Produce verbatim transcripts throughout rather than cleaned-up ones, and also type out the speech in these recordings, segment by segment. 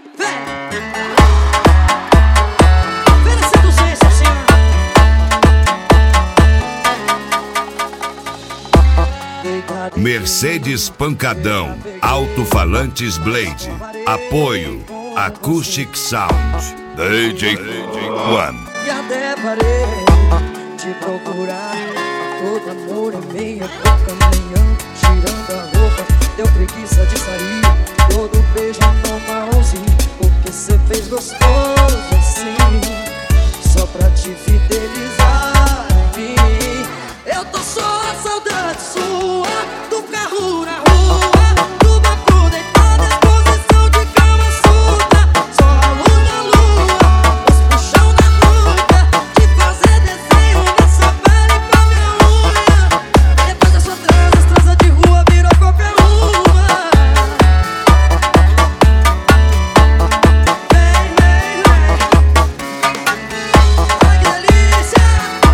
Vem! Vem na seduzência, senhor. Mercedes Pancadão, Alto-Falantes Blade. Apoio Acoustic Sound. D J One. E até parei de procurar. Todo amor é meia boca, meia tirando a roupa. Deu preguiça de sair. Todo beijo normalzinho. Porque cê fez gostoso assim, só pra te fidelizar em mim. Eu tô só a saudade sua, do carro na rua, do banco deitado, exposição de cama suja. Só a luz da lua, os puxão na nuca, de fazer desenho nessa pele com a minha unha. Depois da sua transa, as transa de rua virou qualquer uma. Vem, vem, vem. Ai que delícia.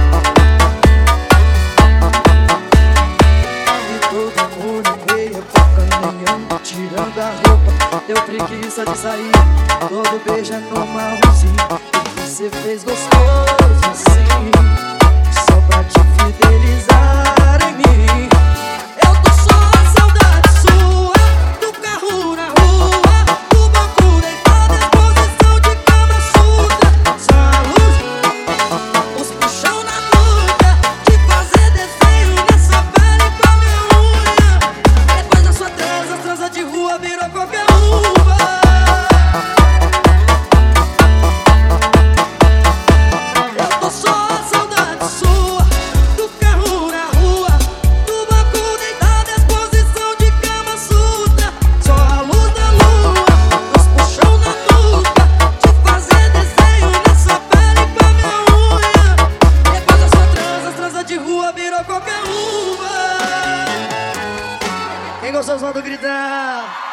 Todo amor na meia boca, meia tirando a roupa. Deu preguiça de sair. Todo beijo é normalzinho. E você fez gostoso assim, só pra te fidelizar em mim. Eu tô só a saudade sua, do carro na rua, do banco deitado, exposição de cama suja. Só a luz, os puxão na nuca, de fazer desenho nessa pele com a minha unha. Depois da sua transa, as transa de rua virou qualquer uma. Eu tô só a saudade sua, do carro na rua, do banco deitado, exposição de cama suja. Só a luz da lua, os puxão na nuca, de fazer desenho nessa pele com a minha unha. Depois da sua transa, as transa de rua virou qualquer uma. Quem gostou, solta o gritar.